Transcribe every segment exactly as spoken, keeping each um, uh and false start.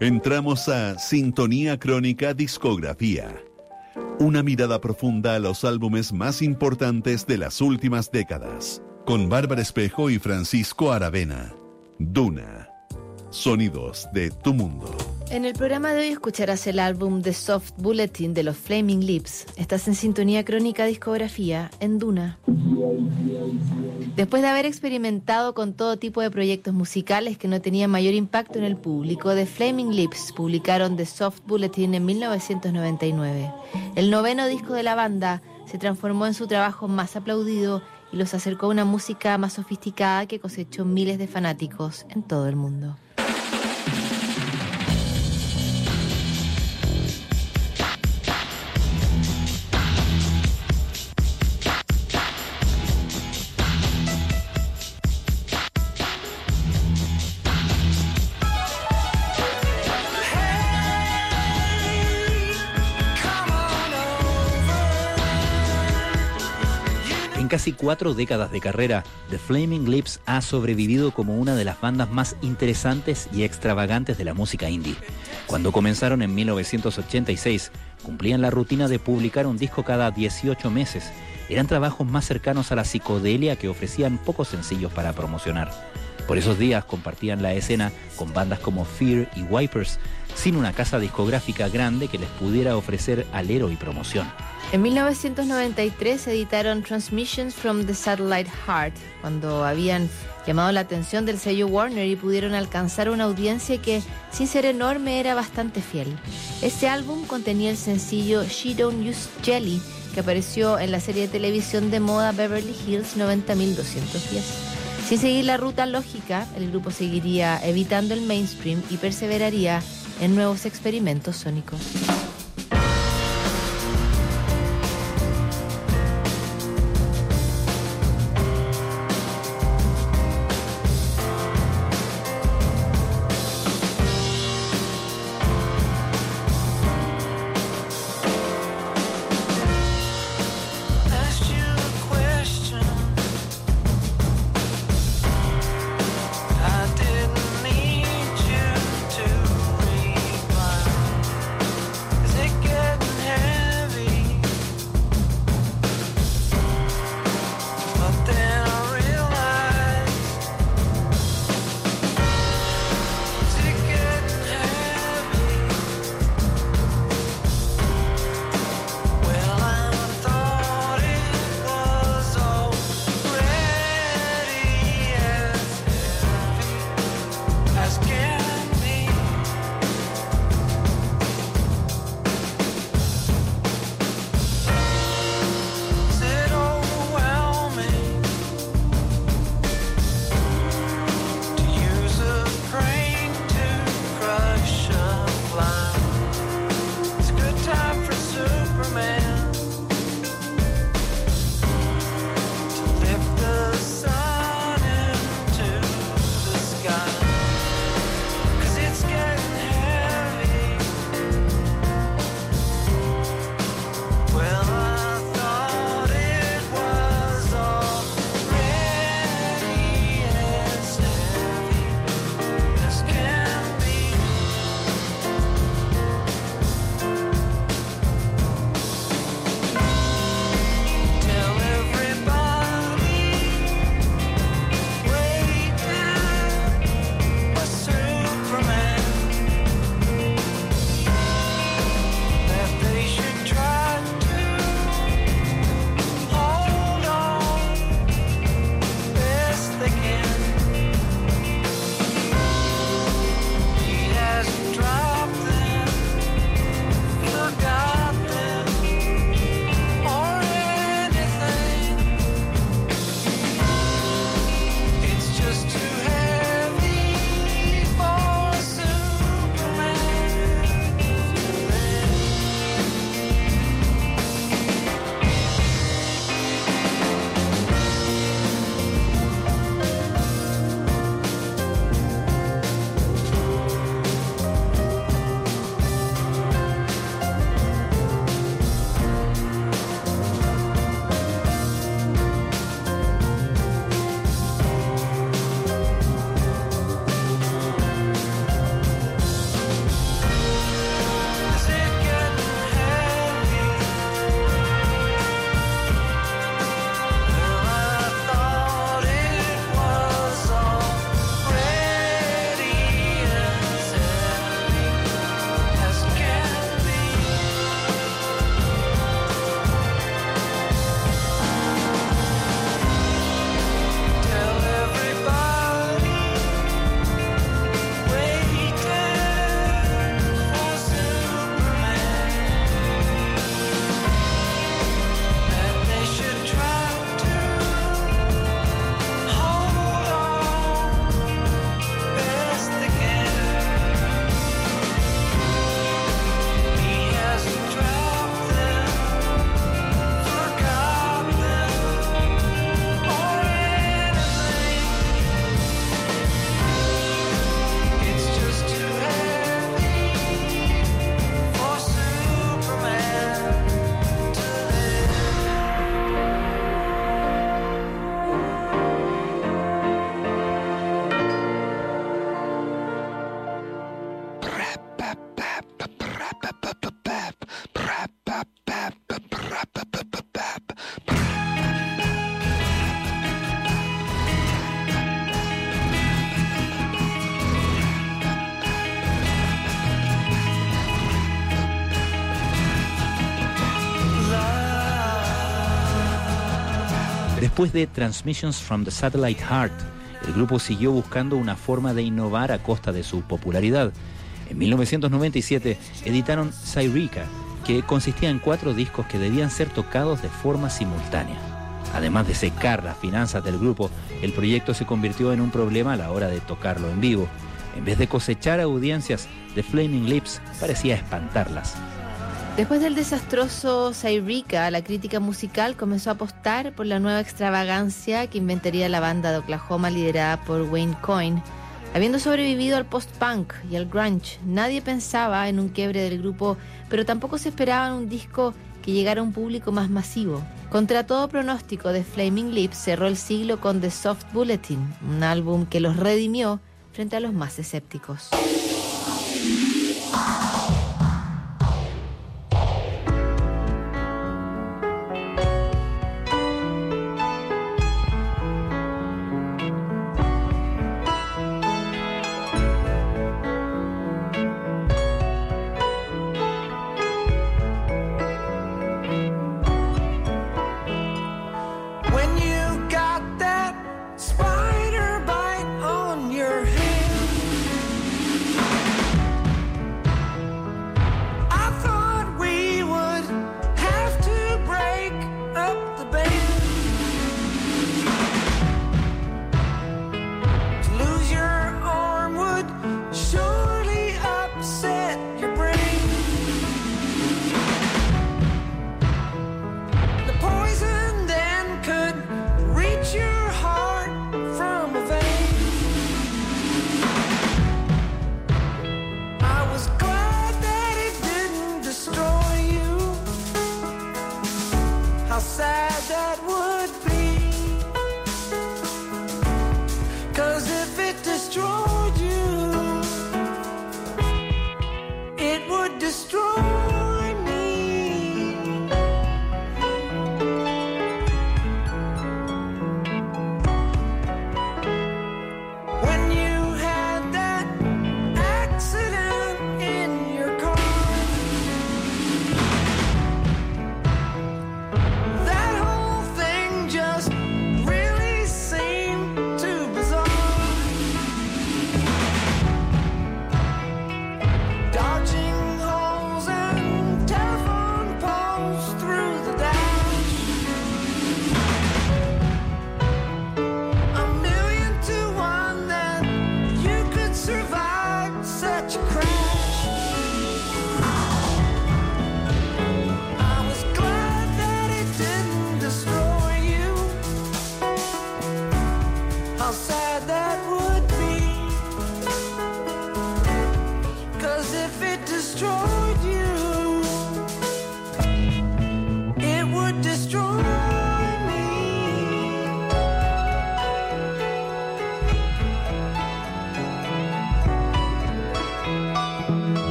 Entramos a Sintonía Crónica Discografía. Una mirada profunda a los álbumes más importantes de las últimas décadas. Con Bárbara Espejo y Francisco Aravena. Duna. Sonidos de tu mundo. En el programa de hoy escucharás el álbum The Soft Bulletin de los Flaming Lips. Estás en Sintonía Crónica Discografía en Duna. Después de haber experimentado con todo tipo de proyectos musicales que no tenían mayor impacto en el público, The Flaming Lips publicaron The Soft Bulletin en mil novecientos noventa y nueve. El noveno disco de la banda se transformó en su trabajo más aplaudido y los acercó a una música más sofisticada que cosechó miles de fanáticos en todo el mundo. En casi cuatro décadas de carrera, The Flaming Lips ha sobrevivido como una de las bandas más interesantes y extravagantes de la música indie. Cuando comenzaron en mil novecientos ochenta y seis, cumplían la rutina de publicar un disco cada dieciocho meses. Eran trabajos más cercanos a la psicodelia que ofrecían pocos sencillos para promocionar. Por esos días compartían la escena con bandas como Fear y Wipers, sin una casa discográfica grande que les pudiera ofrecer alero y promoción. En mil novecientos noventa y tres editaron Transmissions from the Satellite Heart, cuando habían llamado la atención del sello Warner y pudieron alcanzar una audiencia que, sin ser enorme, era bastante fiel. Este álbum contenía el sencillo She Don't Use Jelly, que apareció en la serie de televisión de moda Beverly Hills noventa mil doscientos diez. Sin seguir la ruta lógica, el grupo seguiría evitando el mainstream y perseveraría en nuevos experimentos sónicos. I didn't need you to read my Después de Transmissions from the Satellite Heart, el grupo siguió buscando una forma de innovar a costa de su popularidad. En mil novecientos noventa y siete editaron Cyreka, que consistía en cuatro discos que debían ser tocados de forma simultánea. Además de secar las finanzas del grupo, el proyecto se convirtió en un problema a la hora de tocarlo en vivo. En vez de cosechar audiencias, The Flaming Lips parecía espantarlas. Después del desastroso Cyreka, la crítica musical comenzó a apostar por la nueva extravagancia que inventaría la banda de Oklahoma liderada por Wayne Coyne. Habiendo sobrevivido al post-punk y al grunge, nadie pensaba en un quiebre del grupo, pero tampoco se esperaba en un disco que llegara a un público más masivo. Contra todo pronóstico, The Flaming Lips cerró el siglo con The Soft Bulletin, un álbum que los redimió frente a los más escépticos.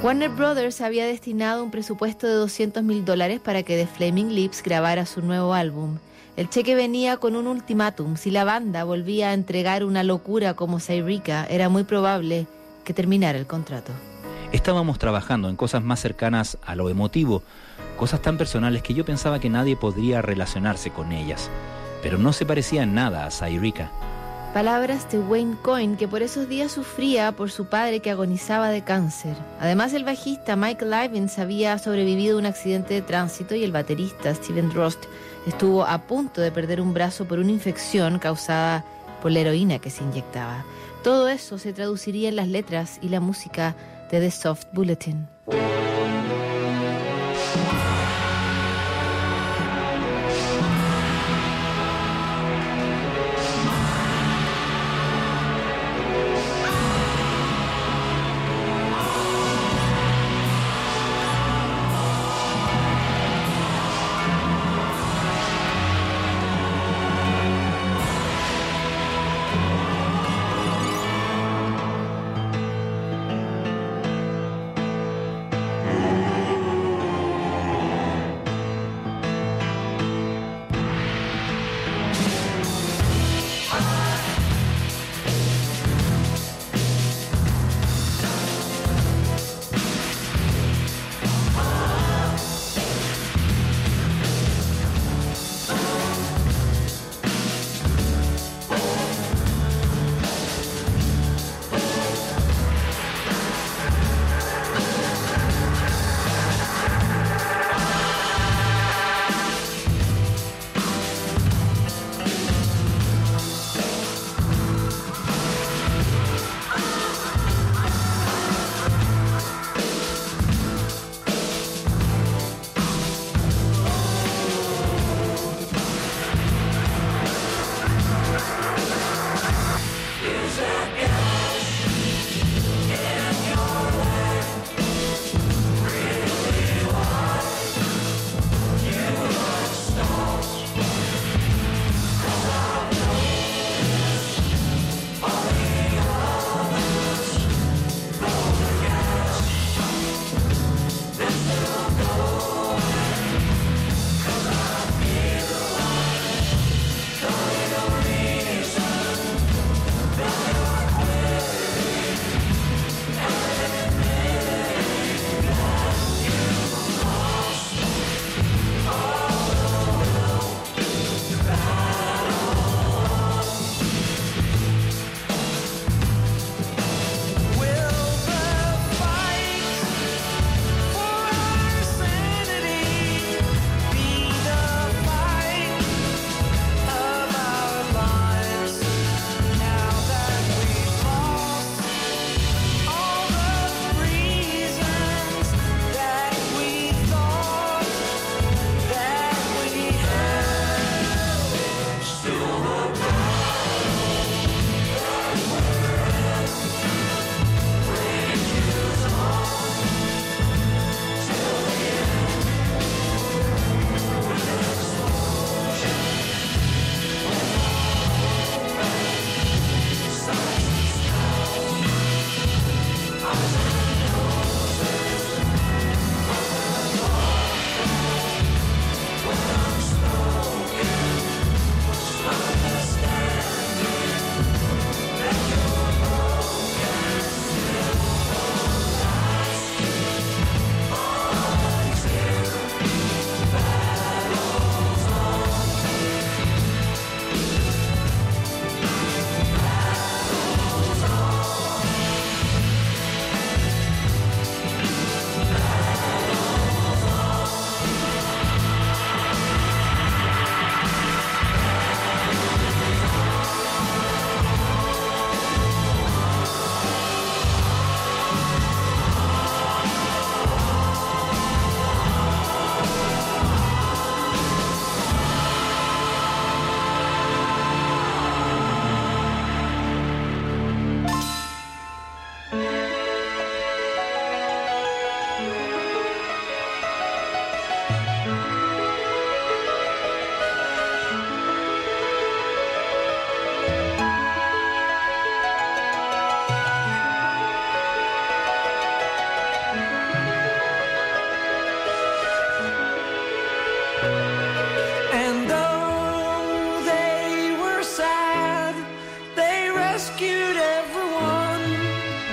Warner Brothers había destinado un presupuesto de doscientos mil dólares para que The Flaming Lips grabara su nuevo álbum. El cheque venía con un ultimátum. Si la banda volvía a entregar una locura como Sairica, era muy probable que terminara el contrato. Estábamos trabajando en cosas más cercanas a lo emotivo, cosas tan personales que yo pensaba que nadie podría relacionarse con ellas, pero no se parecía en nada a Sairica. Palabras de Wayne Coyne, que por esos días sufría por su padre que agonizaba de cáncer. Además, el bajista Michael Ivins había sobrevivido a un accidente de tránsito y el baterista Steven Drost estuvo a punto de perder un brazo por una infección causada por la heroína que se inyectaba. Todo eso se traduciría en las letras y la música de The Soft Bulletin.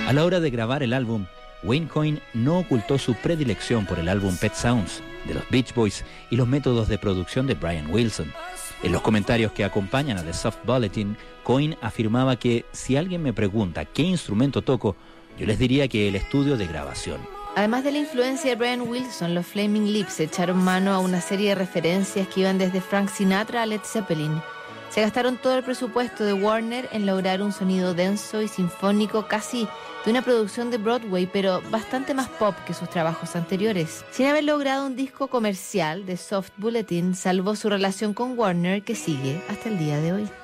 A la hora de grabar el álbum, Wayne Coyne no ocultó su predilección por el álbum Pet Sounds de los Beach Boys y los métodos de producción de Brian Wilson. En los comentarios que acompañan a The Soft Bulletin, Coyne afirmaba que si alguien me pregunta qué instrumento toco, yo les diría que el estudio de grabación. Además de la influencia de Brian Wilson, los Flaming Lips echaron mano a una serie de referencias que iban desde Frank Sinatra a Led Zeppelin. Se gastaron todo el presupuesto de Warner en lograr un sonido denso y sinfónico casi de una producción de Broadway, pero bastante más pop que sus trabajos anteriores. Sin haber logrado un disco comercial, The Soft Bulletin salvó su relación con Warner, que sigue hasta el día de hoy.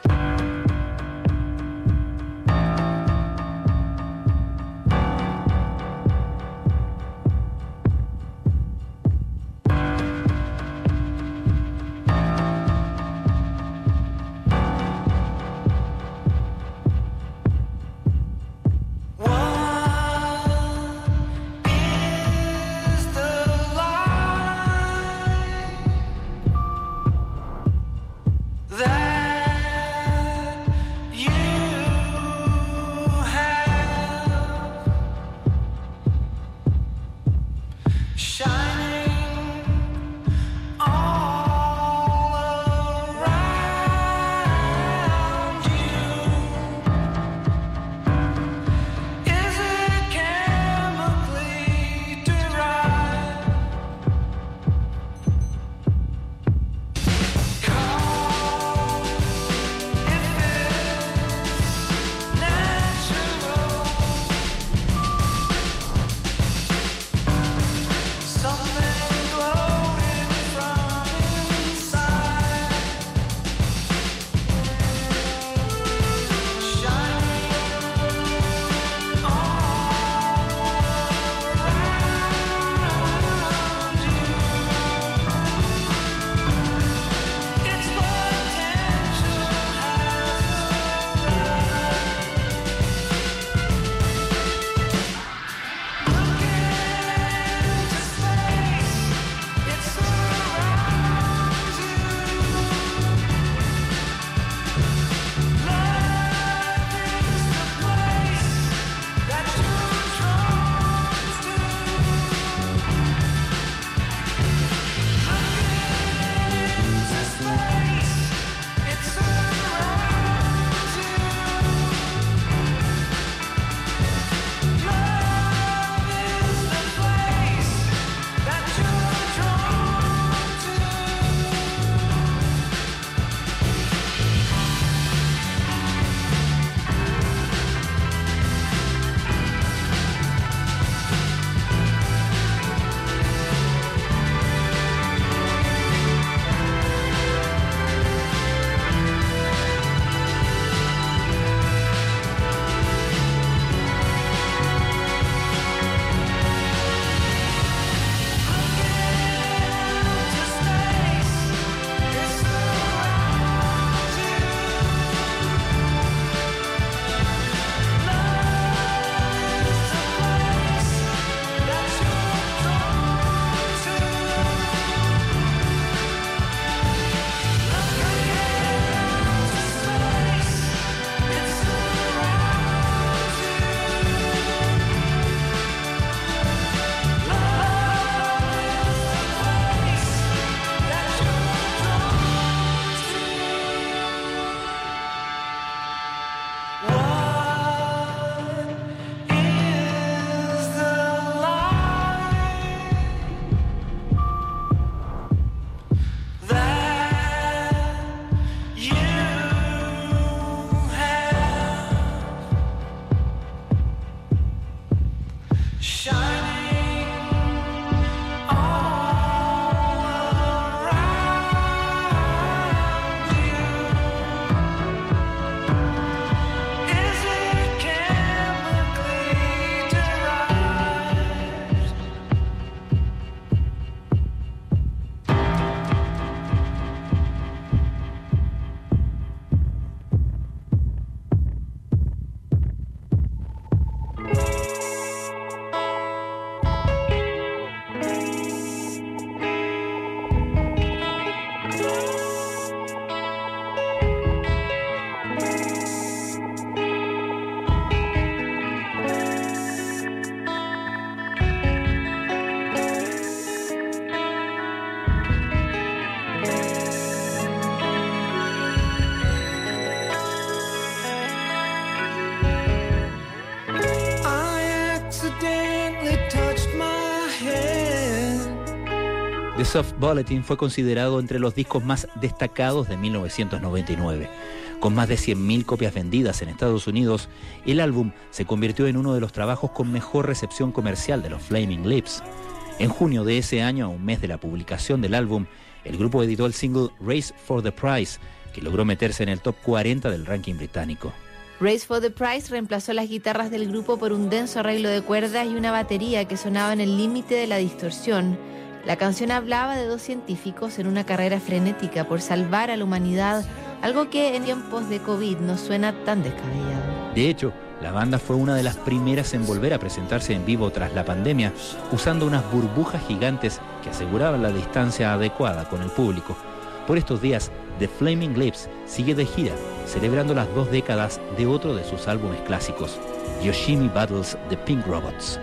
The Soft Bulletin fue considerado entre los discos más destacados de mil novecientos noventa y nueve. Con más de cien mil copias vendidas en Estados Unidos, el álbum se convirtió en uno de los trabajos con mejor recepción comercial de los Flaming Lips. En junio de ese año, a un mes de la publicación del álbum, el grupo editó el single Race for the Prize, que logró meterse en el top cuarenta del ranking británico. Race for the Prize reemplazó las guitarras del grupo por un denso arreglo de cuerdas y una batería que sonaba en el límite de la distorsión. La canción hablaba de dos científicos en una carrera frenética por salvar a la humanidad, algo que en tiempos de COVID no suena tan descabellado. De hecho, la banda fue una de las primeras en volver a presentarse en vivo tras la pandemia, usando unas burbujas gigantes que aseguraban la distancia adecuada con el público. Por estos días, The Flaming Lips sigue de gira, celebrando las dos décadas de otro de sus álbumes clásicos, Yoshimi Battles the Pink Robots.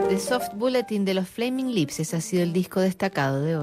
The Soft Bulletin de los Flaming Lips. Ese ha sido el disco destacado de hoy.